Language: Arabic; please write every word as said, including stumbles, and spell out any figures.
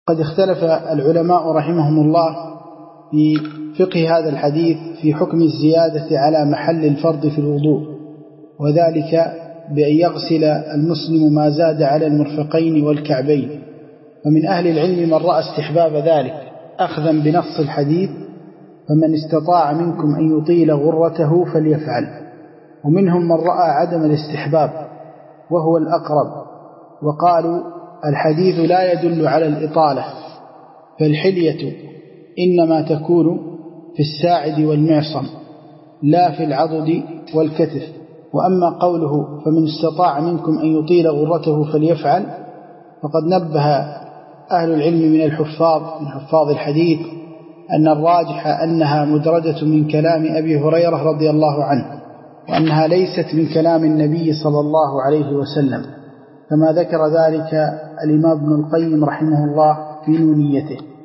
قد اختلف العلماء رحمهم الله في فقه هذا الحديث في حكم الزيادة على محل الفرض في الوضوء، وذلك بأن يغسل المسلم ما زاد على المرفقين والكعبين. ومن أهل العلم من رأى استحباب ذلك أخذا بنص الحديث: فمن استطاع منكم أن يطيل غرته فليفعل. ومنهم من رأى عدم الاستحباب وهو الأقرب، وقالوا الحديث لا يدل على الإطالة، فالحلية إنما تكون في الساعد والمعصم لا في العضد والكتف. وأما قوله فمن استطاع منكم أن يطيل غرته فليفعل، فقد نبه أهل العلم من الحفاظ من حفاظ الحديث أن الراجح أنها مدرجة من كلام أبي هريرة رضي الله عنه، وأنها ليست من كلام النبي صلى الله عليه وسلم، كما ذكر ذلك الإمام ابن القيم رحمه الله في نونيته.